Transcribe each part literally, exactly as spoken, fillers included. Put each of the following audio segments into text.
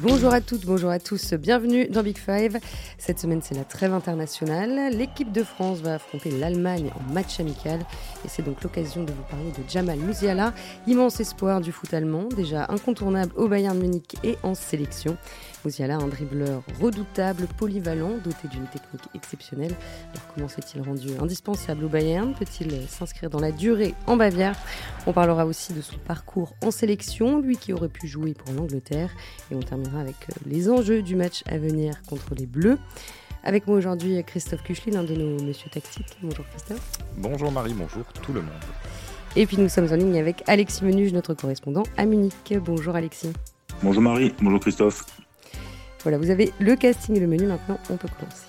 Bonjour à toutes, bonjour à tous, bienvenue dans Big Five. Cette semaine, c'est la trêve internationale. L'équipe de France va affronter l'Allemagne en match amical. Et c'est donc l'occasion de vous parler de Jamal Musiala, immense espoir du foot allemand, déjà incontournable au Bayern Munich et en sélection. Musiala, un dribbleur redoutable, polyvalent, doté d'une technique exceptionnelle. Alors comment s'est-il rendu indispensable au Bayern ? Peut-il s'inscrire dans la durée en Bavière ? On parlera aussi de son parcours en sélection, lui qui aurait pu jouer pour l'Angleterre. Et on terminera avec les enjeux du match à venir contre les Bleus. Avec moi aujourd'hui, Christophe Kuchli, l'un de nos messieurs tactiques. Bonjour Christophe. Bonjour Marie, bonjour tout le monde. Et puis nous sommes en ligne avec Alexis Menuge, notre correspondant à Munich. Bonjour Alexis. Bonjour Marie, bonjour Christophe. Voilà, vous avez le casting et le menu, maintenant on peut commencer.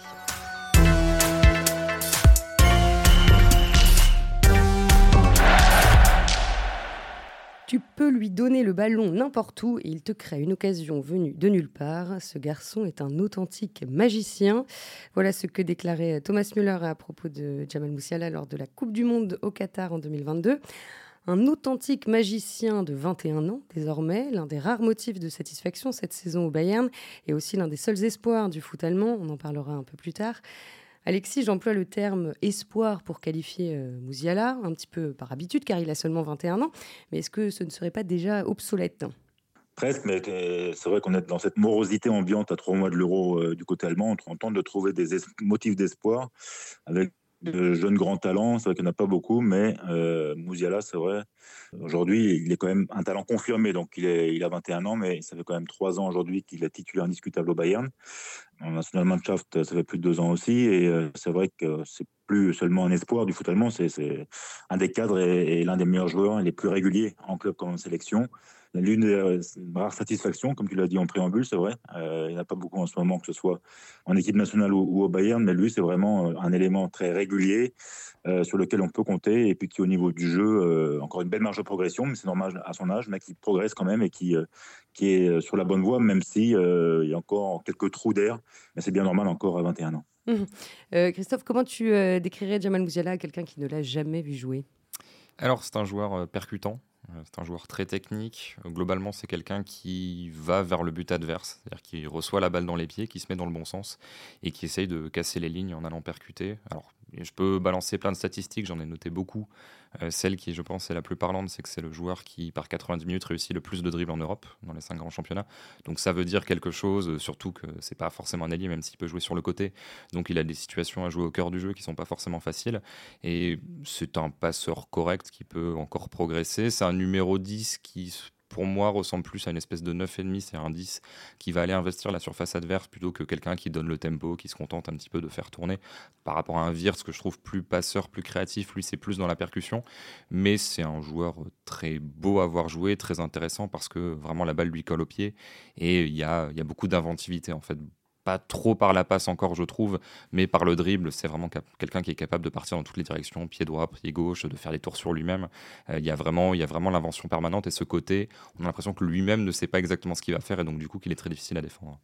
Tu peux lui donner le ballon n'importe où et il te crée une occasion venue de nulle part. Ce garçon est un authentique magicien. Voilà ce que déclarait Thomas Müller à propos de Jamal Musiala lors de la Coupe du Monde au Qatar en deux mille vingt-deux. Un authentique magicien de vingt et un ans désormais, l'un des rares motifs de satisfaction cette saison au Bayern et aussi l'un des seuls espoirs du foot allemand. On en parlera un peu plus tard. Alexis, j'emploie le terme espoir pour qualifier euh, Musiala, un petit peu par habitude, car il a seulement vingt et un ans. Mais est-ce que ce ne serait pas déjà obsolète ? Presque, mais c'est vrai qu'on est dans cette morosité ambiante à trois mois de l'Euro euh, du côté allemand. On tente de trouver des es- motifs d'espoir avec de jeunes grands talents. C'est vrai qu'il n'y en a pas beaucoup, mais euh, Musiala, c'est vrai, aujourd'hui, il est quand même un talent confirmé. Donc, il, est, il a vingt et un ans, mais ça fait quand même trois ans aujourd'hui qu'il est titulaire indiscutable au Bayern. En Nationalmannschaft, ça fait plus de deux ans aussi. Et euh, c'est vrai que c'est plus seulement un espoir du foot allemand. C'est, c'est un des cadres et, et l'un des meilleurs joueurs et les plus réguliers en club comme en sélection. L'une des euh, rares satisfactions, comme tu l'as dit en préambule, c'est vrai. Euh, il n'y en a pas beaucoup en ce moment, que ce soit en équipe nationale ou, ou au Bayern, mais lui, c'est vraiment euh, un élément très régulier euh, sur lequel on peut compter et puis qui, au niveau du jeu, euh, encore une belle marge de progression, mais c'est normal à son âge, mais qui progresse quand même et qui, euh, qui est sur la bonne voie, même si euh, il y a encore quelques trous d'air, mais c'est bien normal encore à vingt et un ans. Mmh. Euh, Christophe, comment tu euh, décrirais Jamal Musiala à quelqu'un qui ne l'a jamais vu jouer ? Alors c'est un joueur euh, percutant, euh, c'est un joueur très technique. Euh, globalement c'est quelqu'un qui va vers le but adverse, c'est-à-dire qui reçoit la balle dans les pieds, qui se met dans le bon sens et qui essaye de casser les lignes en allant percuter. Alors je peux balancer plein de statistiques, j'en ai noté beaucoup. Euh, celle qui, je pense, est la plus parlante, c'est que c'est le joueur qui, par quatre-vingt-dix minutes, réussit le plus de dribbles en Europe, dans les cinq grands championnats. Donc ça veut dire quelque chose, euh, surtout que c'est pas forcément un ailier, même s'il peut jouer sur le côté. Donc il a des situations à jouer au cœur du jeu qui sont pas forcément faciles. Et c'est un passeur correct qui peut encore progresser. C'est un numéro dix qui, pour moi, ressemble plus à une espèce de neuf virgule cinq, c'est un dix qui va aller investir la surface adverse plutôt que quelqu'un qui donne le tempo, qui se contente un petit peu de faire tourner. Par rapport à un Wirtz que je trouve plus passeur, plus créatif, lui c'est plus dans la percussion, mais c'est un joueur très beau à voir jouer, très intéressant parce que vraiment la balle lui colle au pied et il y a, il y a beaucoup d'inventivité en fait. Pas trop par la passe encore, je trouve, mais par le dribble, c'est vraiment cap- quelqu'un qui est capable de partir dans toutes les directions, pied droit, pied gauche, de faire les tours sur lui-même. Euh, Il y a vraiment, il y a vraiment l'invention permanente et ce côté, on a l'impression que lui-même ne sait pas exactement ce qu'il va faire et donc du coup qu'il est très difficile à défendre.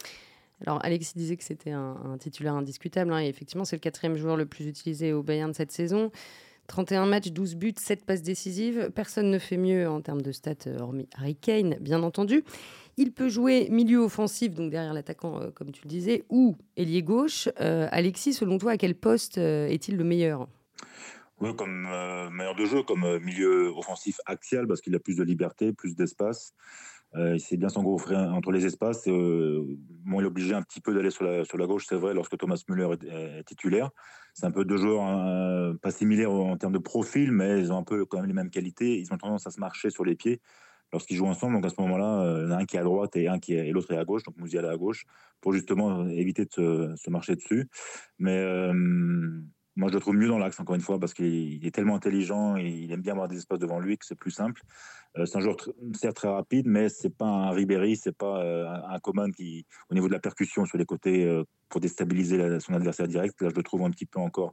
Alors Alexis disait que c'était un, un titulaire indiscutable, hein, et effectivement c'est le quatrième joueur le plus utilisé au Bayern cette saison. trente et un matchs, douze buts, sept passes décisives. Personne ne fait mieux en termes de stats, euh, hormis Harry Kane, bien entendu. Il peut jouer milieu offensif, donc derrière l'attaquant, euh, comme tu le disais, ou ailier gauche. Euh, Alexis, selon toi, à quel poste euh, est-il le meilleur ? Oui, comme euh, meilleur de jeu, comme euh, milieu offensif axial, parce qu'il a plus de liberté, plus d'espace. Euh, il sait bien s'engouffrer entre les espaces. Et, euh, bon, il est obligé un petit peu d'aller sur la, sur la gauche, c'est vrai, lorsque Thomas Müller est, est titulaire. C'est un peu deux joueurs hein, pas similaires en termes de profil, mais ils ont un peu quand même les mêmes qualités. Ils ont tendance à se marcher sur les pieds lorsqu'ils jouent ensemble. Donc à ce moment-là, euh, il y en a un qui est à droite et, un qui est, et l'autre est à gauche. Donc Musiala à gauche, pour justement éviter de se, se marcher dessus. Mais euh, moi, je le trouve mieux dans l'axe, encore une fois, parce qu'il il est tellement intelligent et il aime bien avoir des espaces devant lui que c'est plus simple. Euh, c'est un joueur tr- certes très rapide, mais c'est pas un Ribéry, c'est pas euh, un un Coman qui, au niveau de la percussion sur les côtés, euh, pour déstabiliser la- son adversaire direct. Là, je le trouve un petit peu encore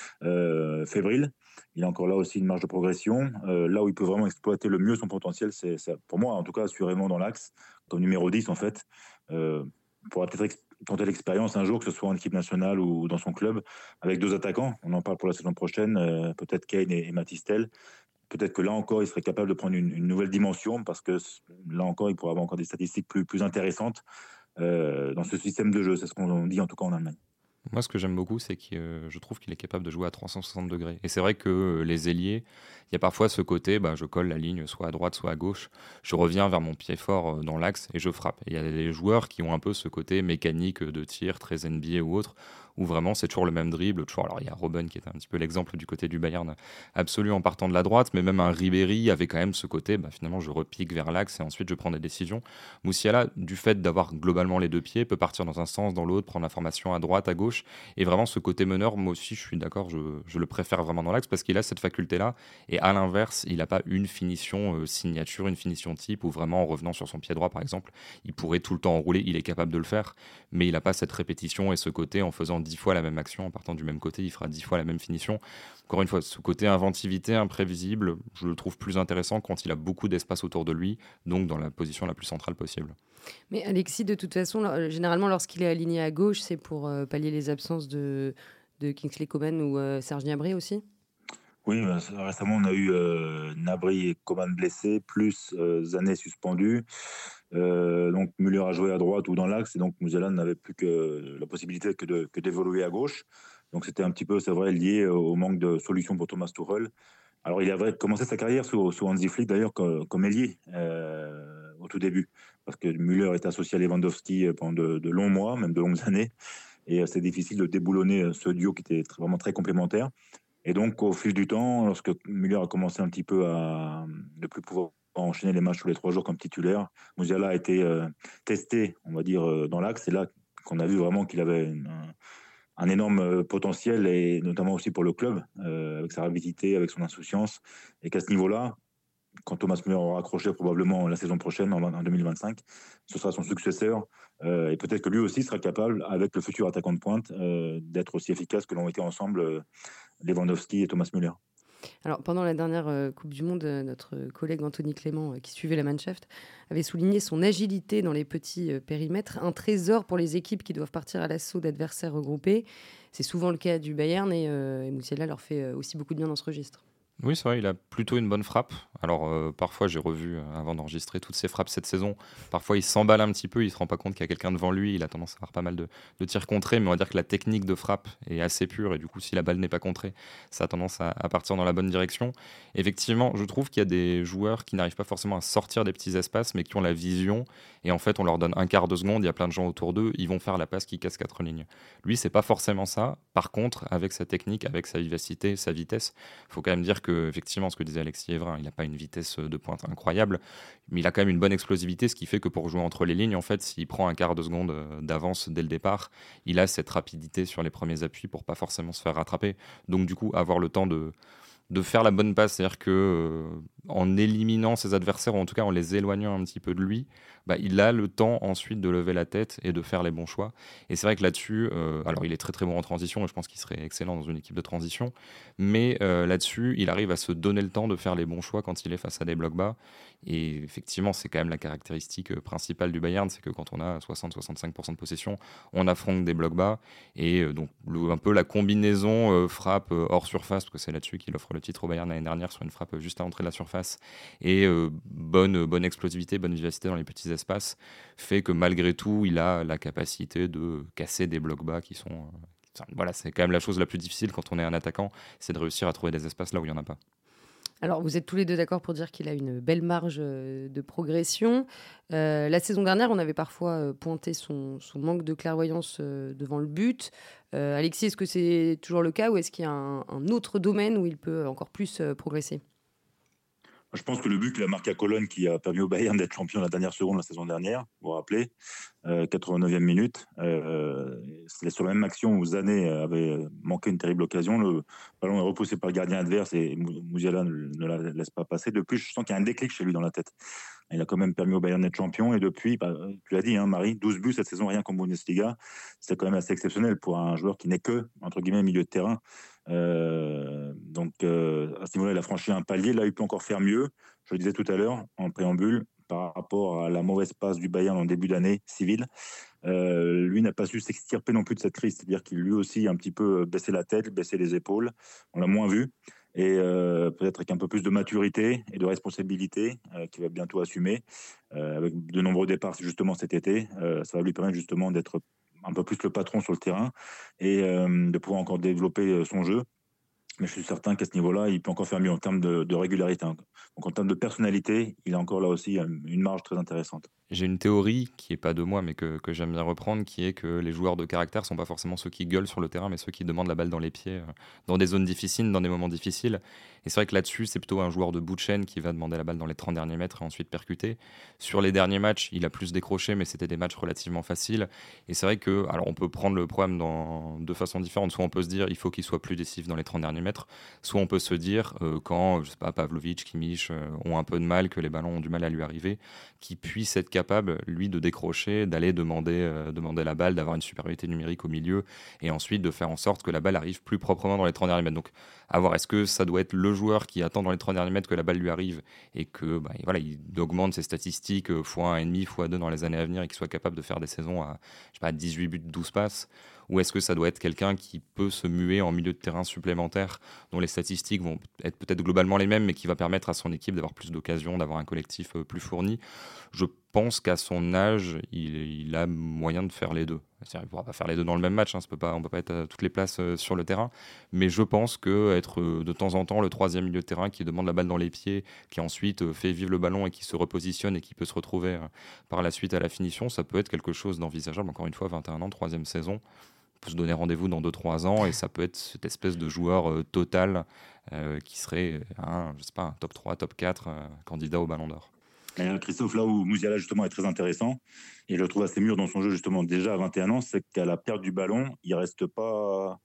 euh, fébrile. Il a encore là aussi une marge de progression. Euh, là où il peut vraiment exploiter le mieux son potentiel, c'est, c'est pour moi, en tout cas, assurément dans l'axe, comme numéro dix en fait. Euh, on pourra peut-être ex- tenter l'expérience un jour, que ce soit en équipe nationale ou dans son club, avec deux attaquants. On en parle pour la saison prochaine, euh, peut-être Kane et, et Matistel. peut-être que là encore, il serait capable de prendre une, une nouvelle dimension parce que là encore, il pourrait avoir encore des statistiques plus, plus intéressantes euh, dans ce système de jeu. C'est ce qu'on dit en tout cas en Allemagne. Moi, ce que j'aime beaucoup, c'est que euh, je trouve qu'il est capable de jouer à trois cent soixante degrés. Et c'est vrai que euh, les ailiers, il y a parfois ce côté, bah, je colle la ligne soit à droite, soit à gauche, je reviens vers mon pied fort euh, dans l'axe et je frappe. Et il y a des joueurs qui ont un peu ce côté mécanique de tir, très N B A ou autre, où vraiment c'est toujours le même dribble. Toujours, alors il y a Robben qui est un petit peu l'exemple du côté du Bayern absolu en partant de la droite, mais même un Ribéry avait quand même ce côté, bah, finalement je repique vers l'axe et ensuite je prends des décisions. Moussiala, du fait d'avoir globalement les deux pieds, peut partir dans un sens, dans l'autre, prendre la formation à droite, à gauche. Et vraiment, ce côté meneur, moi aussi, je suis d'accord, je, je le préfère vraiment dans l'axe parce qu'il a cette faculté-là. Et à l'inverse, il n'a pas une finition euh, signature, une finition type, où vraiment, en revenant sur son pied droit, par exemple, il pourrait tout le temps enrouler. Il est capable de le faire, mais il n'a pas cette répétition et ce côté, en faisant dix fois la même action, en partant du même côté, il fera dix fois la même finition. Encore une fois, ce côté inventivité, imprévisible, je le trouve plus intéressant quand il a beaucoup d'espace autour de lui, donc dans la position la plus centrale possible. Mais Alexis, de toute façon, lo- généralement, lorsqu'il est aligné à gauche, c'est pour euh, pallier les absences de, de Kingsley Coman ou euh, Serge Gnabry aussi. Oui, bah, ça- récemment, on a eu euh, Gnabry et Coman blessés, plus euh, Sané suspendu. Euh, donc Müller a joué à droite ou dans l'axe, et donc Musiala n'avait plus que la possibilité que de que d'évoluer à gauche. Donc c'était un petit peu, c'est vrai, lié au manque de solutions pour Thomas Tuchel. Alors il avait commencé sa carrière sous, sous Hansi Flick d'ailleurs comme, comme ailier euh, au tout début, parce que Müller est associé à Lewandowski pendant de, de longs mois, même de longues années, et euh, c'est difficile de déboulonner euh, ce duo qui était très- vraiment très complémentaire. Et donc, au fil du temps, lorsque Müller a commencé un petit peu à ne plus pouvoir enchaîner les matchs tous les trois jours comme titulaire, Musiala a été euh, testé, on va dire, euh, dans l'axe. C'est là qu'on a vu vraiment qu'il avait une- un, un énorme euh, potentiel, et notamment aussi pour le club, euh, avec sa rapidité, avec son insouciance. Et qu'à ce niveau-là, quand Thomas Müller aura accroché probablement la saison prochaine, en, en deux mille vingt-cinq, ce sera son successeur. Euh, et peut-être que lui aussi sera capable, avec le futur attaquant de pointe, euh, d'être aussi efficace que l'ont été ensemble euh, Lewandowski et Thomas Müller. Alors, pendant la dernière euh, Coupe du Monde, euh, notre collègue Anthony Clément, euh, qui suivait la Mannschaft, avait souligné son agilité dans les petits euh, périmètres, un trésor pour les équipes qui doivent partir à l'assaut d'adversaires regroupés. C'est souvent le cas du Bayern et, euh, et Musiala leur fait euh, aussi beaucoup de bien dans ce registre. Oui, c'est vrai, il a plutôt une bonne frappe. Alors, euh, parfois, j'ai revu, euh, avant d'enregistrer toutes ses frappes cette saison, parfois il s'emballe un petit peu, il se rend pas compte qu'il y a quelqu'un devant lui, il a tendance à avoir pas mal de, de tirs contrés, mais on va dire que la technique de frappe est assez pure, et du coup, si la balle n'est pas contrée, ça a tendance à, à partir dans la bonne direction. Effectivement, je trouve qu'il y a des joueurs qui n'arrivent pas forcément à sortir des petits espaces, mais qui ont la vision, et en fait, on leur donne un quart de seconde, il y a plein de gens autour d'eux, ils vont faire la passe qui casse quatre lignes. Lui, c'est pas forcément ça. Par contre, avec sa technique, avec sa vivacité, sa vitesse, il faut quand même dire que, effectivement, ce que disait Alexis Evrin, il n'a pas une vitesse de pointe incroyable, mais il a quand même une bonne explosivité, ce qui fait que pour jouer entre les lignes, en fait, s'il prend un quart de seconde euh, d'avance dès le départ, il a cette rapidité sur les premiers appuis pour pas forcément se faire rattraper. Donc, du coup, avoir le temps de de faire la bonne passe, c'est-à-dire que euh, en éliminant ses adversaires, ou en tout cas en les éloignant un petit peu de lui, bah, il a le temps ensuite de lever la tête et de faire les bons choix. Et c'est vrai que là-dessus, euh, alors il est très très bon en transition, et je pense qu'il serait excellent dans une équipe de transition, mais euh, là-dessus, il arrive à se donner le temps de faire les bons choix quand il est face à des blocs bas. Et effectivement, c'est quand même la caractéristique euh, principale du Bayern, c'est que quand on a soixante à soixante-cinq pour cent de possession, on affronte des blocs bas, et euh, donc le- un peu la combinaison euh, frappe euh, hors surface, parce que c'est là-dessus qu'il offre le titre au Bayern l'année dernière, sur une frappe juste à l'entrée de la surface, et euh, bonne, bonne explosivité, bonne vivacité dans les petits espaces, fait que malgré tout, il a la capacité de casser des blocs bas qui sont... euh, enfin, voilà, c'est quand même la chose la plus difficile quand on est un attaquant, c'est de réussir à trouver des espaces là où il n'y en a pas. Alors, vous êtes tous les deux d'accord pour dire qu'il a une belle marge euh, de progression. Euh, la saison dernière, on avait parfois euh, pointé son, son manque de clairvoyance euh, devant le but. Euh, Alexis, est-ce que c'est toujours le cas ou est-ce qu'il y a un, un autre domaine où il peut encore plus euh, progresser? Je pense que le but qu'il a marqué à Cologne, qui a permis au Bayern d'être champion la dernière seconde la saison dernière, vous vous rappelez, euh, quatre-vingt-neuvième minute, euh, c'est sur la même action où Sané avait manqué une terrible occasion. Le ballon est repoussé par le gardien adverse et Mou- Musiala ne, ne la laisse pas passer. Depuis, je sens qu'il y a un déclic chez lui dans la tête. Il a quand même permis au Bayern d'être champion, et depuis, bah, tu l'as dit, hein, Marie, douze buts cette saison rien qu'en Bundesliga. C'est quand même assez exceptionnel pour un joueur qui n'est que, entre guillemets, milieu de terrain. Euh, donc, euh, à ce niveau-là, il a franchi un palier. Là, il peut encore faire mieux. Je le disais tout à l'heure, en préambule, par rapport à la mauvaise passe du Bayern en début d'année civile. Euh, lui n'a pas su s'extirper non plus de cette crise. C'est-à-dire qu'il lui aussi a un petit peu baissé la tête, baissé les épaules. On l'a moins vu. et euh, peut-être avec un peu plus de maturité et de responsabilité euh, qu'il va bientôt assumer, euh, avec de nombreux départs justement cet été. Euh, ça va lui permettre justement d'être un peu plus le patron sur le terrain et euh, de pouvoir encore développer euh, son jeu. Mais je suis certain qu'à ce niveau-là, il peut encore faire mieux en termes de, de régularité. Donc en termes de personnalité, il a encore là aussi euh, une marge très intéressante. J'ai une théorie qui est pas de moi, mais que, que j'aime bien reprendre, qui est que les joueurs de caractère sont pas forcément ceux qui gueulent sur le terrain, mais ceux qui demandent la balle dans les pieds, euh, dans des zones difficiles, dans des moments difficiles. Et c'est vrai que là-dessus, c'est plutôt un joueur de bout de chaîne qui va demander la balle dans les trente derniers mètres et ensuite percuter. Sur les derniers matchs, il a plus décroché, mais c'était des matchs relativement faciles. Et c'est vrai que, alors on peut prendre le problème dans, de façon différente. Soit on peut se dire, il faut qu'il soit plus décisif dans les trente derniers mètres. Soit on peut se dire, euh, quand, je sais pas, Pavlovic, Kimmich euh, ont un peu de mal, que les ballons ont du mal à lui arriver, qu'il puisse être capable, lui, de décrocher, d'aller demander, euh, demander la balle, d'avoir une supériorité numérique au milieu, et ensuite de faire en sorte que la balle arrive plus proprement dans les trente derniers mètres. Donc, à voir, est-ce que ça doit être le joueur qui attend dans les trente derniers mètres que la balle lui arrive, et que bah, voilà, il augmente ses statistiques euh, fois un virgule cinq, fois deux dans les années à venir, et qu'il soit capable de faire des saisons à, je sais pas, dix-huit buts, douze passes, ou est-ce que ça doit être quelqu'un qui peut se muer en milieu de terrain supplémentaire, dont les statistiques vont être peut-être globalement les mêmes, mais qui va permettre à son équipe d'avoir plus d'occasions, d'avoir un collectif euh, plus fourni? Je pense qu'à son âge, il, il a moyen de faire les deux. C'est-à-dire, il ne pourra pas faire les deux dans le même match, hein, ça peut pas, on ne peut pas être à toutes les places euh, sur le terrain, mais je pense qu'être euh, de temps en temps le troisième milieu de terrain qui demande la balle dans les pieds, qui ensuite euh, fait vivre le ballon et qui se repositionne et qui peut se retrouver euh, par la suite à la finition, ça peut être quelque chose d'envisageable. Encore une fois, vingt et un ans, troisième saison, on peut se donner rendez-vous dans deux trois ans et ça peut être cette espèce de joueur euh, total euh, qui serait un, je sais pas, un top trois, top quatre euh, candidat au Ballon d'Or. Et Christophe, là où Musiala justement est très intéressant, et je le trouve assez mûr dans son jeu justement déjà à vingt et un ans, c'est qu'à la perte du ballon, il reste pas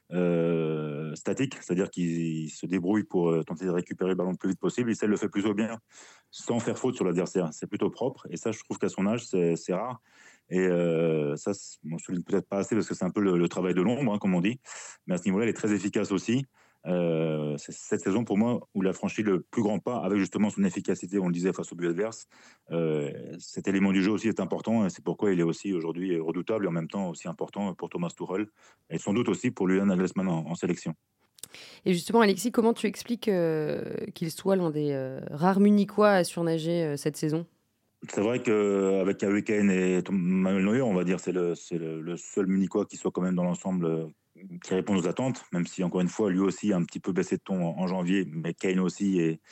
euh, statique, c'est-à-dire qu'il se débrouille pour euh, tenter de récupérer le ballon le plus vite possible, et ça il le fait plutôt bien, sans faire faute sur l'adversaire. C'est plutôt propre, et ça je trouve qu'à son âge c'est, c'est rare. Et euh, ça, on ne souligne peut-être pas assez parce que c'est un peu le, le travail de l'ombre, hein, comme on dit, mais à ce niveau-là, il est très efficace aussi. Euh, c'est cette saison pour moi où il a franchi le plus grand pas avec justement son efficacité, on le disait, face au but adverse. Euh, cet élément du jeu aussi est important et c'est pourquoi il est aussi aujourd'hui redoutable et en même temps aussi important pour Thomas Tuchel et sans doute aussi pour Julian Nagelsmann en, en sélection. Et justement, Alexis, comment tu expliques euh, qu'il soit l'un des euh, rares Munichois à surnager euh, cette saison? C'est vrai qu'avec Harry Kane et Manuel Neuer, on va dire c'est le, c'est le, le seul Munichois qui soit quand même dans l'ensemble euh, qui répond aux attentes, même si encore une fois lui aussi a un petit peu baissé de ton en, en janvier, mais Kane aussi et,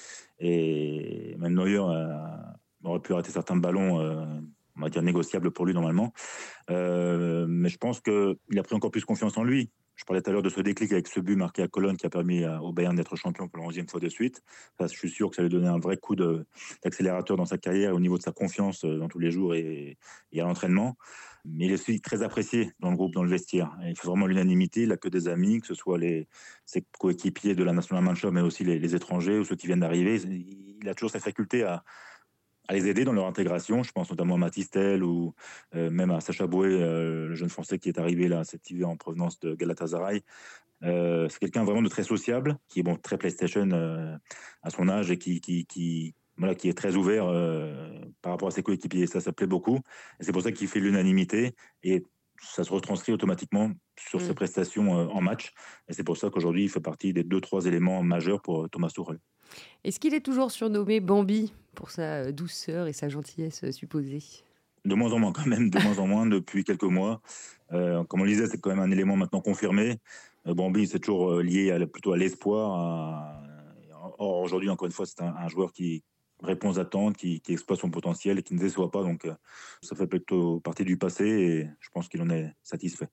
et Manuel Neuer euh, aurait pu rater certains ballons, euh, on va dire négociables pour lui normalement. Euh, mais je pense qu'il a pris encore plus confiance en lui. Je parlais tout à l'heure de ce déclic avec ce but marqué à Cologne qui a permis au Bayern d'être champion pour la onzième fois de suite. Ça, je suis sûr que ça lui a donné un vrai coup de, d'accélérateur dans sa carrière au niveau de sa confiance dans tous les jours et, et à l'entraînement. Mais il est aussi très apprécié dans le groupe, dans le vestiaire. Et il fait vraiment l'unanimité. Il n'a que des amis, que ce soit les, ses coéquipiers de la Nationalmannschaft, mais aussi les, les étrangers ou ceux qui viennent d'arriver. Il a toujours cette faculté à à les aider dans leur intégration. Je pense notamment à Mathys Tel ou euh, même à Sacha Boué, euh, le jeune Français qui est arrivé là cet hiver en provenance de Galatasaray. Euh, c'est quelqu'un vraiment de très sociable, qui est bon, très PlayStation euh, à son âge et qui, qui, qui, voilà, qui est très ouvert euh, par rapport à ses coéquipiers. Ça, ça plaît beaucoup. Et c'est pour ça qu'il fait l'unanimité et ça se retranscrit automatiquement sur mmh. ses prestations euh, en match. Et c'est pour ça qu'aujourd'hui, il fait partie des deux, trois éléments majeurs pour Thomas Tuchel. Est-ce qu'il est toujours surnommé Bambi pour sa douceur et sa gentillesse supposée? De moins en moins quand même, de moins en moins depuis quelques mois. Euh, comme on le disait, c'est quand même un élément maintenant confirmé. Euh, Bambi, c'est toujours lié à, plutôt à l'espoir. À... Or, aujourd'hui, encore une fois, c'est un, un joueur qui répond aux attentes, qui, qui exploite son potentiel et qui ne déçoit pas. Donc, euh, ça fait plutôt partie du passé et je pense qu'il en est satisfait.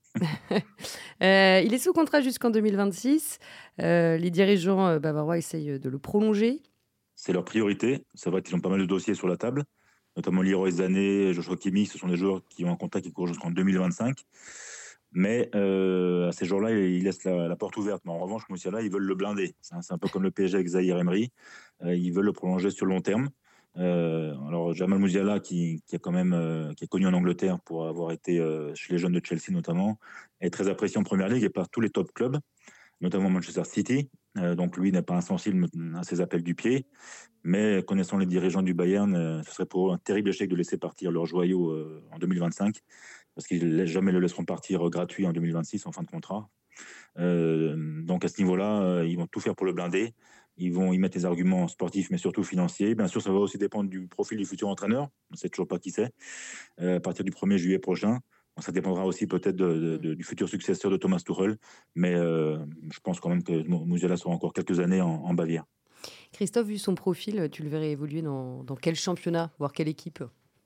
euh, il est sous contrat jusqu'en deux mille vingt-six. Euh, les dirigeants euh, bavarois essayent de le prolonger. C'est leur priorité. C'est vrai qu'ils ont pas mal de dossiers sur la table, notamment Leroy Sané, Joshua Kimmich. Ce sont des joueurs qui ont un contrat qui court jusqu'en deux mille vingt-cinq. Mais euh, à ces joueurs-là, ils laissent la, la porte ouverte. Mais en revanche, Musiala, ils veulent le blinder. C'est un, c'est un peu comme le P S G avec Zahir Emery. Euh, ils veulent le prolonger sur le long terme. Euh, alors Jamal Musiala, qui, qui, a quand même, euh, qui est connu en Angleterre pour avoir été euh, chez les jeunes de Chelsea notamment, est très apprécié en Première Ligue et par tous les top clubs, notamment Manchester City. Euh, donc lui n'est pas insensible à ses appels du pied. Mais connaissant les dirigeants du Bayern, euh, ce serait pour eux un terrible échec de laisser partir leur joyau euh, en deux mille vingt-cinq, parce qu'ils jamais le laisseront partir gratuit en deux mille vingt-six en fin de contrat. Euh, donc à ce niveau-là, euh, ils vont tout faire pour le blinder. Ils vont y mettre les arguments sportifs, mais surtout financiers. Bien sûr, ça va aussi dépendre du profil du futur entraîneur. On ne sait toujours pas qui c'est. Euh, à partir du premier juillet prochain, ça dépendra aussi peut-être de, de, de, du futur successeur de Thomas Tuchel. Mais euh, je pense quand même que Musiala sera encore quelques années en, en Bavière. Christophe, vu son profil, tu le verrais évoluer dans, dans quel championnat, voire quelle équipe ?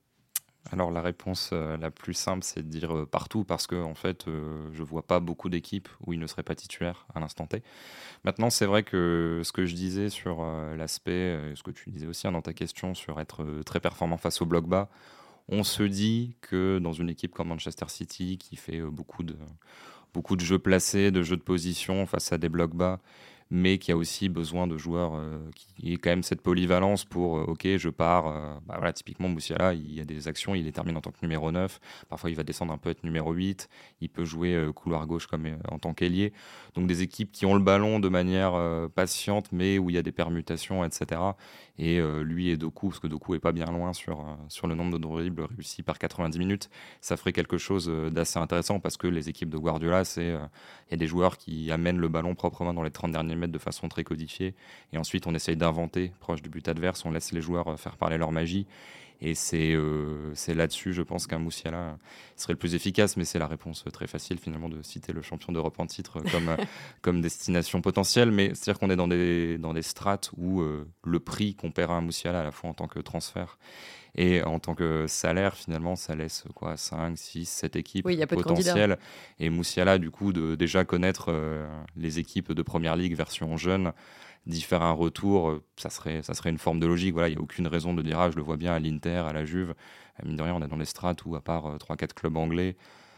Alors la réponse euh, la plus simple, c'est de dire euh, partout, parce que en fait, euh, je vois pas beaucoup d'équipes où il ne serait pas titulaire à l'instant T. Maintenant, c'est vrai que ce que je disais sur euh, l'aspect, euh, ce que tu disais aussi hein, dans ta question sur être euh, très performant face au bloc bas, on se dit que dans une équipe comme Manchester City, qui fait euh, beaucoup de, beaucoup de jeux placés, de jeux de position face à des blocs bas, mais qui a aussi besoin de joueurs euh, qui aient quand même cette polyvalence pour, euh, ok, je pars, euh, bah voilà, typiquement Musiala, il y a des actions, il les termine en tant que numéro neuf, parfois il va descendre un peu être numéro huit, il peut jouer euh, couloir gauche comme euh, en tant qu'ailier, donc des équipes qui ont le ballon de manière euh, patiente, mais où il y a des permutations, et cetera. Et euh, lui et Doku, parce que Doku est pas bien loin sur, euh, sur le nombre de dribbles réussis par quatre-vingt-dix minutes, ça ferait quelque chose euh, d'assez intéressant, parce que les équipes de Guardiola, c'est il euh, y a des joueurs qui amènent le ballon proprement dans les trente derniers mètres de façon très codifiée, et ensuite on essaye d'inventer proche du but adverse, on laisse les joueurs faire parler leur magie, et c'est, euh, c'est là-dessus je pense qu'un Musiala serait le plus efficace, mais c'est la réponse très facile finalement de citer le champion d'Europe en titre comme, comme destination potentielle, mais c'est-à-dire qu'on est dans des, dans des strates où euh, le prix qu'on paiera à Musiala à la fois en tant que transfert et en tant que salaire, finalement, ça laisse quoi, cinq, six, sept équipes oui, potentielles. Et Musiala, du coup, de déjà connaître euh, les équipes de Première Ligue version jeune, d'y faire un retour, euh, ça, serait, ça serait une forme de logique. Voilà, il n'y a aucune raison de dire ah, je le vois bien à l'Inter, à la Juve. À mine de rien, on est dans les strates où, à part euh, trois quatre clubs anglais,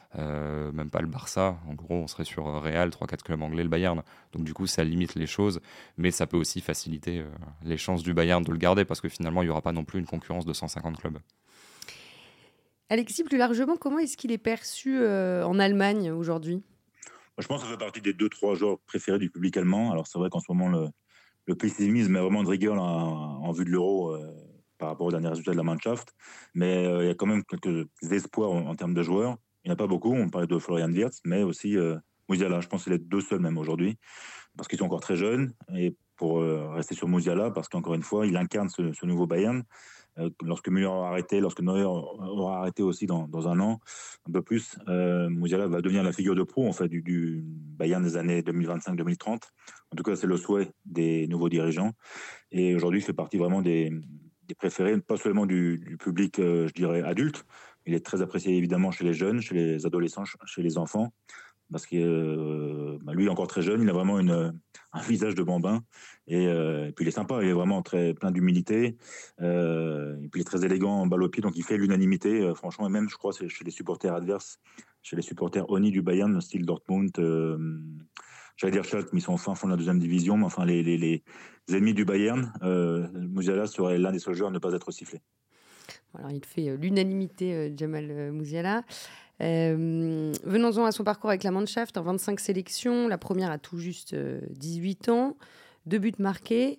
Euh, même pas le Barça, en gros on serait sur Real, trois quatre clubs anglais, le Bayern, donc du coup ça limite les choses, mais ça peut aussi faciliter euh, les chances du Bayern de le garder, parce que finalement il n'y aura pas non plus une concurrence de cent cinquante clubs. Alexis, plus largement, comment est-ce qu'il est perçu euh, en Allemagne aujourd'hui ? Je pense que ça fait partie des deux trois joueurs préférés du public allemand. Alors c'est vrai qu'en ce moment le, le pessimisme est vraiment de rigueur là, en, en vue de l'Euro euh, par rapport aux derniers résultats de la Mannschaft, mais euh, il y a quand même quelques espoirs en, en termes de joueurs. Il n'y en a pas beaucoup, on parlait de Florian Wirtz, mais aussi euh, Musiala. Je pense que c'est les deux seuls même aujourd'hui, parce qu'ils sont encore très jeunes. Et pour euh, rester sur Musiala, parce qu'encore une fois, il incarne ce, ce nouveau Bayern. Euh, lorsque Müller aura arrêté, lorsque Neuer aura arrêté aussi dans, dans un an, un peu plus, euh, Musiala va devenir la figure de proue en fait, du, du Bayern des années deux mille vingt-cinq deux mille trente. En tout cas, c'est le souhait des nouveaux dirigeants. Et aujourd'hui, il fait partie vraiment des, des préférés, pas seulement du, du public, euh, je dirais, adulte. Il est très apprécié évidemment chez les jeunes, chez les adolescents, chez les enfants, parce que euh, bah lui, encore très jeune, il a vraiment une, un visage de bambin. Et, euh, et puis il est sympa, il est vraiment très plein d'humilité. Euh, et puis il est très élégant en balle au pied, donc il fait l'unanimité, euh, franchement. Et même, je crois, c'est chez les supporters adverses, chez les supporters Oni du Bayern, style Dortmund. Euh, J'allais dire Schalke, mais ils sont au fin fond de la deuxième division. Mais enfin, les, les, les ennemis du Bayern, euh, Musiala serait l'un des seuls joueurs à ne pas être sifflé. Alors, il fait euh, l'unanimité, euh, Jamal euh, Musiala. Euh, venons-en à son parcours avec la Mannschaft. En vingt-cinq sélections, la première a tout juste euh, dix-huit ans, deux buts marqués.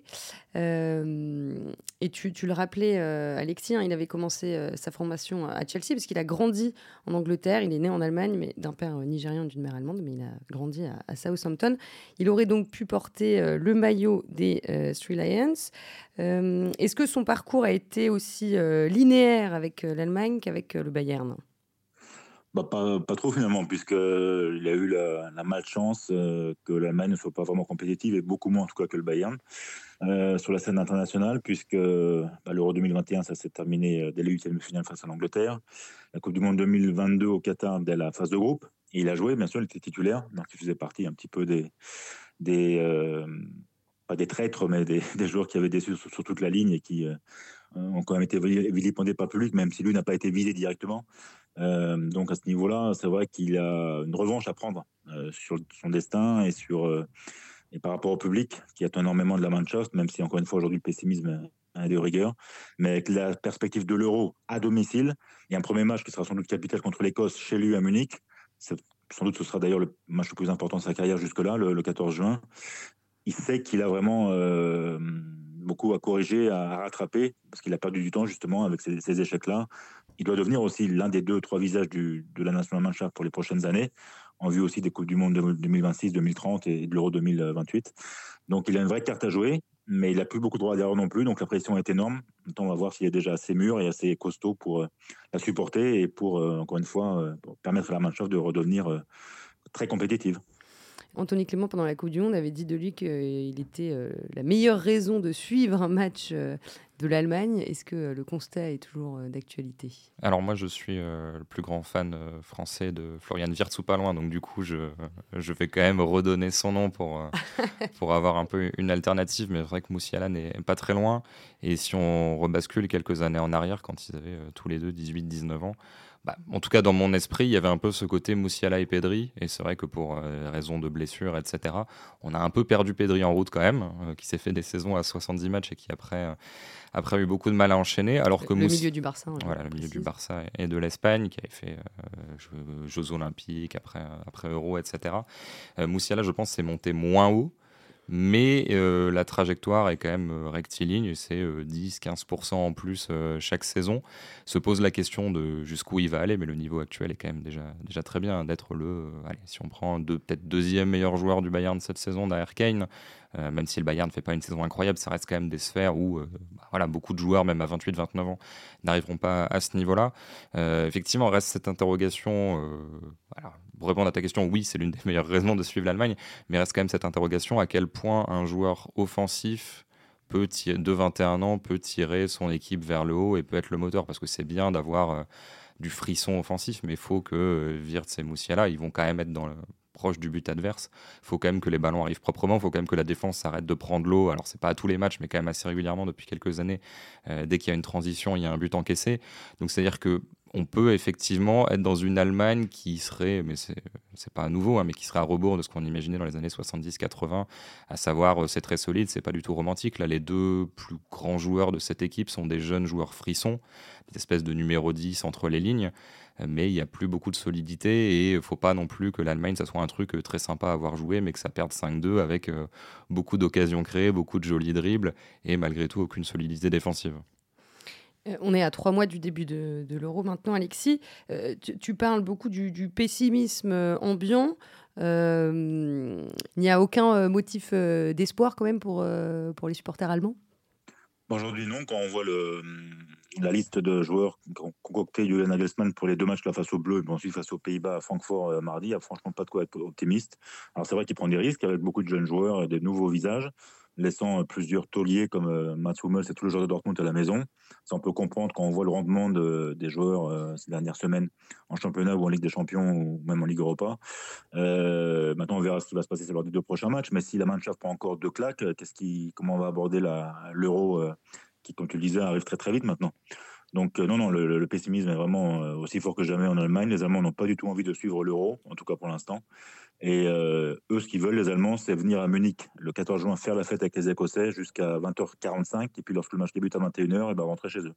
Euh, et tu, tu le rappelais, euh, Alexis, hein, il avait commencé euh, sa formation à Chelsea parce qu'il a grandi en Angleterre. Il est né en Allemagne, mais d'un père euh, nigérian et d'une mère allemande, mais il a grandi à, à Southampton. Il aurait donc pu porter euh, le maillot des euh, Three Lions. Euh, est-ce que son parcours a été aussi euh, linéaire avec euh, l'Allemagne qu'avec euh, le Bayern ? Bah, pas, pas trop finalement, puisqu'il a eu la, la malchance euh, que l'Allemagne ne soit pas vraiment compétitive, et beaucoup moins en tout cas que le Bayern, euh, sur la scène internationale, puisque bah, l'Euro deux mille vingt et un, ça s'est terminé dès les huitièmes de finale face à l'Angleterre. La Coupe du Monde deux mille vingt-deux au Qatar, dès la phase de groupe. Et il a joué, bien sûr, il était titulaire, donc il faisait partie un petit peu des... des euh, pas des traîtres, mais des, des joueurs qui avaient déçu sur, sur toute la ligne et qui euh, ont quand même été vilipendés par le public, même si lui n'a pas été visé directement. Euh, donc à ce niveau-là, c'est vrai qu'il a une revanche à prendre euh, sur son destin et sur euh, et par rapport au public qui attend énormément de la Mannschaft, même si encore une fois aujourd'hui le pessimisme est de rigueur. Mais avec la perspective de l'Euro à domicile, il y a un premier match qui sera sans doute capital contre l'Écosse chez lui à Munich. C'est, sans doute ce sera d'ailleurs le match le plus important de sa carrière jusque-là, le, le quatorze juin. Il sait qu'il a vraiment euh, beaucoup à corriger, à rattraper, parce qu'il a perdu du temps justement avec ces, ces échecs-là. Il doit devenir aussi l'un des deux, trois visages du, de la Nationalmannschaft pour les prochaines années, en vue aussi des Coupes du Monde deux mille vingt-six, deux mille trente et de l'Euro deux mille vingt-huit. Donc il a une vraie carte à jouer, mais il n'a plus beaucoup de droits d'erreur non plus, donc la pression est énorme. Maintenant, on va voir s'il est déjà assez mûr et assez costaud pour euh, la supporter et pour, euh, encore une fois, euh, pour permettre à la Mannschaft de redevenir euh, très compétitive. Anthony Clément, pendant la Coupe du Monde, avait dit de lui qu'il était euh, la meilleure raison de suivre un match euh, de l'Allemagne. Est-ce que euh, le constat est toujours euh, d'actualité ? Alors moi, je suis euh, le plus grand fan euh, français de Florian Wirtz ou pas loin, donc du coup, je, je vais quand même redonner son nom pour, euh, pour avoir un peu une alternative, mais c'est vrai que Musiala n'est pas très loin. Et si on rebascule quelques années en arrière, quand ils avaient euh, tous les deux dix-huit dix-neuf ans, bah, en tout cas, dans mon esprit, il y avait un peu ce côté Musiala et Pedri. Et c'est vrai que pour euh, raison de blessures, et cetera, on a un peu perdu Pedri en route quand même, euh, qui s'est fait des saisons à soixante-dix matchs et qui après, euh, après a eu beaucoup de mal à enchaîner. Alors que le Mous... milieu du Barça. Voilà, le milieu du Barça et de l'Espagne, qui avait fait euh, Jeux, Jeux Olympiques, après, après Euro, et cetera. Euh, Musiala, je pense, s'est monté moins haut. Mais euh, la trajectoire est quand même euh, rectiligne, c'est euh, dix à quinze pour cent en plus euh, chaque saison. Se pose la question de jusqu'où il va aller, mais le niveau actuel est quand même déjà, déjà très bien d'être le, euh, allez, si on prend deux, peut-être deuxième meilleur joueur du Bayern cette saison derrière Kane, euh, même si le Bayern ne fait pas une saison incroyable, ça reste quand même des sphères où euh, bah, voilà, beaucoup de joueurs, même à vingt-huit vingt-neuf ans, n'arriveront pas à ce niveau-là. Euh, effectivement, reste cette interrogation. Euh, voilà, pour répondre à ta question, oui, c'est l'une des meilleures raisons de suivre l'Allemagne, mais reste quand même cette interrogation à quel point un joueur offensif peut tirer, de vingt et un ans peut tirer son équipe vers le haut et peut être le moteur, parce que c'est bien d'avoir euh, du frisson offensif, mais il faut que euh, Wirtz et Musiala, ils vont quand même être dans le, proche du but adverse. Il faut quand même que les ballons arrivent proprement, il faut quand même que la défense s'arrête de prendre l'eau. Alors c'est pas à tous les matchs, mais quand même assez régulièrement depuis quelques années. Euh, dès qu'il y a une transition, il y a un but encaissé. Donc c'est-à-dire que on peut effectivement être dans une Allemagne qui serait, mais c'est, c'est pas nouveau, hein, mais qui serait à rebours de ce qu'on imaginait dans les années soixante-dix quatre-vingts, à savoir c'est très solide, c'est pas du tout romantique. Là, les deux plus grands joueurs de cette équipe sont des jeunes joueurs frissons, des espèces de numéro dix entre les lignes, mais il n'y a plus beaucoup de solidité et il ne faut pas non plus que l'Allemagne, ça soit un truc très sympa à avoir joué, mais que ça perde cinq deux avec euh, beaucoup d'occasions créées, beaucoup de jolis dribbles et malgré tout aucune solidité défensive. On est à trois mois du début de, de l'Euro maintenant, Alexis. Euh, tu, tu parles beaucoup du, du pessimisme ambiant. Euh, il n'y a aucun motif euh, d'espoir quand même pour, euh, pour les supporters allemands ? Aujourd'hui, non. Quand on voit le, la liste de joueurs concoctés Julian Nagelsmann pour les deux matchs là, face aux Bleus et ensuite face aux Pays-Bas à Francfort euh, mardi, il n'y a franchement pas de quoi être optimiste. Alors c'est vrai qu'il prend des risques avec beaucoup de jeunes joueurs et de nouveaux visages, laissant euh, plusieurs tauliers comme euh, Mats Hummels et tous les joueurs de Dortmund à la maison. Ça, on peut comprendre quand on voit le rendement de, des joueurs euh, ces dernières semaines en championnat ou en Ligue des Champions ou même en Ligue Europa. Euh, maintenant, on verra ce qui va se passer lors des deux prochains matchs. Mais si la Mannschaft prend encore deux claques, qu'est-ce qui, comment on va aborder la, l'Euro euh, qui, comme tu le disais, arrive très très vite maintenant. Donc euh, non, non, le, le pessimisme est vraiment euh, aussi fort que jamais en Allemagne. Les Allemands n'ont pas du tout envie de suivre l'Euro, en tout cas pour l'instant. Et euh, eux, ce qu'ils veulent, les Allemands, c'est venir à Munich le quatorze juin, faire la fête avec les Écossais jusqu'à vingt heures quarante-cinq. Et puis lorsque le match débute à vingt et une heures, et ben rentrer chez eux.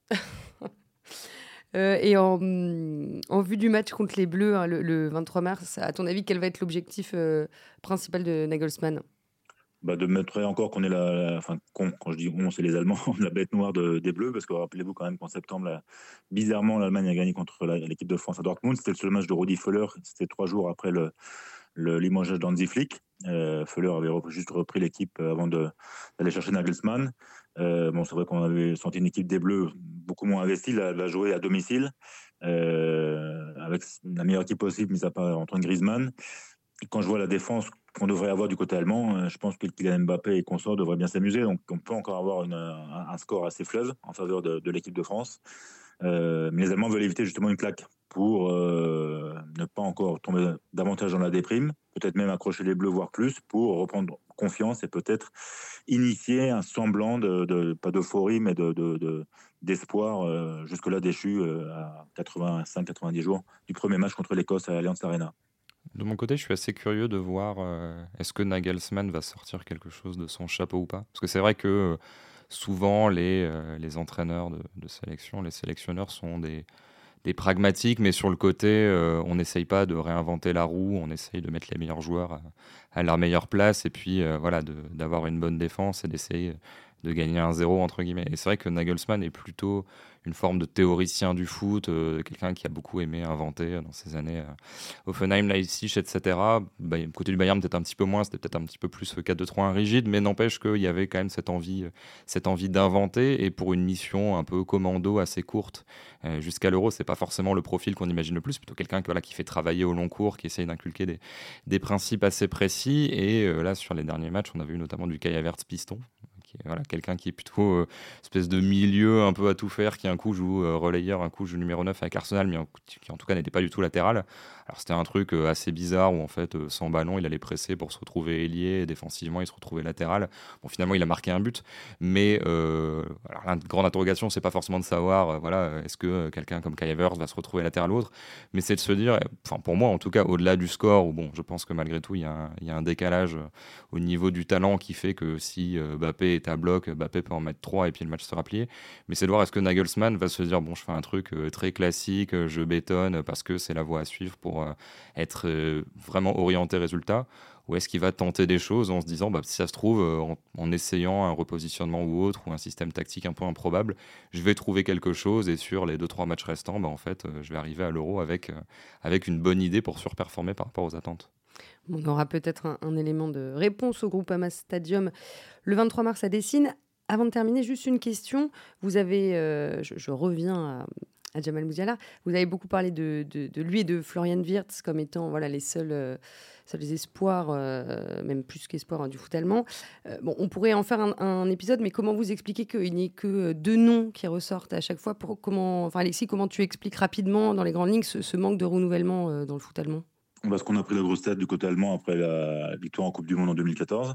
Euh, et en, en vue du match contre les Bleus, hein, le, le vingt-trois mars, à ton avis, quel va être l'objectif euh, principal de Nagelsmann ? Bah de mettre encore qu'on est la, la enfin qu'on, quand je dis on, c'est les Allemands, la bête noire de, des Bleus, parce que rappelez-vous quand même qu'en septembre, là, bizarrement, l'Allemagne a gagné contre la, l'équipe de France à Dortmund. C'était le seul match de Rudi Völler, c'était trois jours après le, le limogeage d'Hansi Flick. Euh, Völler avait repris, juste repris l'équipe avant de, d'aller chercher Nagelsmann. Euh, bon, c'est vrai qu'on avait senti une équipe des Bleus beaucoup moins investie, la, la jouer à domicile, euh, avec la meilleure équipe possible, mis à part Antoine Griezmann. Et quand je vois la défense qu'on devrait avoir du côté allemand, je pense que Kylian Mbappé et consorts devraient bien s'amuser. Donc on peut encore avoir une, un, un score assez fleuve en faveur de, de l'équipe de France. Euh, mais les Allemands veulent éviter justement une claque pour euh, ne pas encore tomber davantage dans la déprime, peut-être même accrocher les Bleus, voire plus, pour reprendre confiance et peut-être initier un semblant de, de pas d'euphorie, mais de, de, de d'espoir euh, jusque-là déchu euh, à quatre-vingt-cinq quatre-vingt-dix jours du premier match contre l'Écosse à Allianz Arena. De mon côté, je suis assez curieux de voir euh, est-ce que Nagelsmann va sortir quelque chose de son chapeau ou pas. Parce que c'est vrai que euh, souvent, les, euh, les entraîneurs de, de sélection, les sélectionneurs sont des, des pragmatiques, mais sur le côté, euh, on n'essaye pas de réinventer la roue, on essaye de mettre les meilleurs joueurs à, à leur meilleure place et puis euh, voilà, de, d'avoir une bonne défense et d'essayer de gagner un zéro entre guillemets. Et c'est vrai que Nagelsmann est plutôt une forme de théoricien du foot, euh, quelqu'un qui a beaucoup aimé inventer dans ses années euh, Hoffenheim, Leipzig, et cetera. Bah, côté du Bayern, peut-être un petit peu moins, c'était peut-être un petit peu plus quatre deux trois un rigide, mais n'empêche qu'il y avait quand même cette envie, cette envie d'inventer, et pour une mission un peu commando assez courte euh, jusqu'à l'Euro, c'est pas forcément le profil qu'on imagine le plus, plutôt quelqu'un qui, voilà, qui fait travailler au long cours, qui essaye d'inculquer des, des principes assez précis. Et euh, là, sur les derniers matchs, on a vu notamment du Kai Havertz piston. Voilà, quelqu'un qui est plutôt euh, espèce de milieu un peu à tout faire, qui un coup joue euh, relayeur, un coup joue numéro neuf avec Arsenal, mais en, qui en tout cas n'était pas du tout latéral. Alors c'était un truc euh, assez bizarre où en fait euh, sans ballon il allait presser pour se retrouver ailier, et défensivement il se retrouvait latéral. Bon, finalement il a marqué un but, mais euh, alors, la grande interrogation c'est pas forcément de savoir euh, voilà, est-ce que euh, quelqu'un comme Kai Havertz va se retrouver latéral ou autre, mais c'est de se dire, enfin pour moi en tout cas, au-delà du score, où bon je pense que malgré tout il y, y a un décalage euh, au niveau du talent qui fait que si euh, Mbappé est à bloc, Mbappé peut en mettre trois et puis le match sera plié. Mais c'est de voir est-ce que Nagelsmann va se dire bon, je fais un truc euh, très classique, euh, je bétonne parce que c'est la voie à suivre pour euh, être euh, vraiment orienté résultat, ou est-ce qu'il va tenter des choses en se disant bah, si ça se trouve euh, en, en essayant un repositionnement ou autre ou un système tactique un peu improbable, je vais trouver quelque chose et sur les deux trois matchs restants, bah, en fait, euh, je vais arriver à l'Euro avec, euh, avec une bonne idée pour surperformer par rapport aux attentes. On aura peut-être un, un élément de réponse au Groupama Stadium le vingt-trois mars à Dessine. Avant de terminer, juste une question. Vous avez, euh, je, je reviens à, à Jamal Musiala, vous avez beaucoup parlé de, de, de lui et de Florian Wirtz comme étant voilà, les seuls, euh, seuls espoirs, euh, même plus qu'espoirs hein, du foot allemand. Euh, bon, on pourrait en faire un, un épisode, mais comment vous expliquez qu'il n'y ait que deux noms qui ressortent à chaque fois pour, comment, enfin, Alexis, comment tu expliques rapidement, dans les grandes lignes, ce, ce manque de renouvellement euh, dans le foot allemand ? Parce qu'on a pris la grosse tête du côté allemand après la victoire en Coupe du Monde en deux mille quatorze.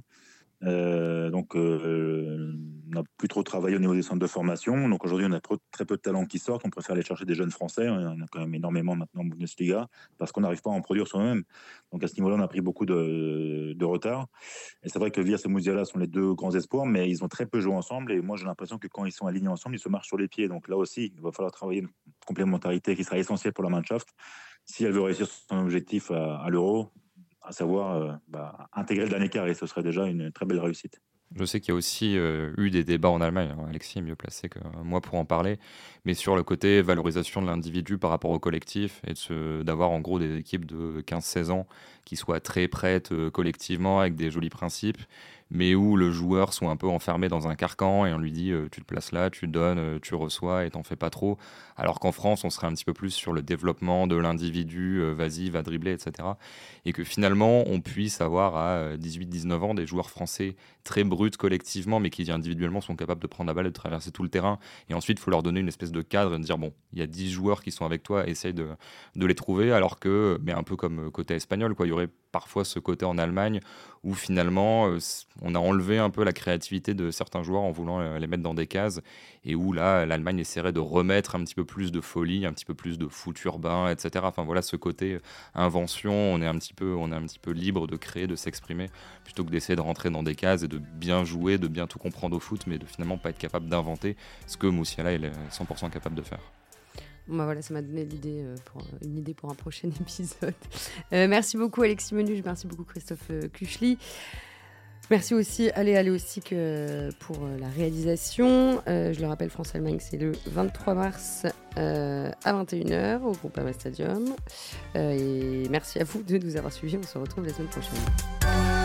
Euh, donc, euh, on n'a plus trop travaillé au niveau des centres de formation. Donc, aujourd'hui, on a trop, très peu de talents qui sortent. On préfère aller chercher des jeunes Français. On en a quand même énormément maintenant en Bundesliga parce qu'on n'arrive pas à en produire soi-même. Donc, à ce niveau-là, on a pris beaucoup de, de retard. Et c'est vrai que Wirtz et Musiala sont les deux grands espoirs, mais ils ont très peu joué ensemble. Et moi, j'ai l'impression que quand ils sont alignés ensemble, ils se marchent sur les pieds. Donc, là aussi, il va falloir travailler une complémentarité qui sera essentielle pour la Mannschaft si elle veut réussir son objectif à, à l'Euro, à savoir euh, bah, intégrer le dernier carré. Ce serait déjà une très belle réussite. Je sais qu'il y a aussi euh, eu des débats en Allemagne. Alors, Alexis est mieux placé que moi pour en parler, mais sur le côté valorisation de l'individu par rapport au collectif et de se, d'avoir en gros des équipes de quinze seize ans qui soient très prêtes euh, collectivement avec des jolis principes, mais où le joueur soit un peu enfermé dans un carcan et on lui dit euh, tu te places là, tu donnes, euh, tu reçois et t'en fais pas trop. Alors qu'en France, on serait un petit peu plus sur le développement de l'individu, euh, vas-y, va dribbler, et cetera. Et que finalement, on puisse avoir à dix-huit dix-neuf ans des joueurs français très bruts collectivement, mais qui individuellement sont capables de prendre la balle et de traverser tout le terrain. Et ensuite, il faut leur donner une espèce de cadre et de dire bon, il y a dix joueurs qui sont avec toi, essaye de, de les trouver. Alors que, mais un peu comme côté espagnol, quoi, il y aurait parfois ce côté en Allemagne où finalement euh, on a enlevé un peu la créativité de certains joueurs en voulant euh, les mettre dans des cases, et où là l'Allemagne essaierait de remettre un petit peu plus de folie, un petit peu plus de foot urbain, et cetera. Enfin voilà, ce côté invention, on est un petit peu, on est un petit peu libre de créer, de s'exprimer, plutôt que d'essayer de rentrer dans des cases et de bien jouer, de bien tout comprendre au foot, mais de finalement pas être capable d'inventer ce que Musiala est cent pour cent capable de faire. Bon bah voilà, ça m'a donné l'idée pour, une idée pour un prochain épisode. Euh, merci beaucoup Alexis Menuge, merci beaucoup Christophe euh, Kuchli. Merci aussi Allez Allez aussi que pour euh, la réalisation. Euh, je le rappelle, France-Allemagne, c'est le vingt-trois mars euh, à vingt et une heures au Groupama Stadium. Euh, et merci à vous de nous avoir suivis. On se retrouve la semaine prochaine.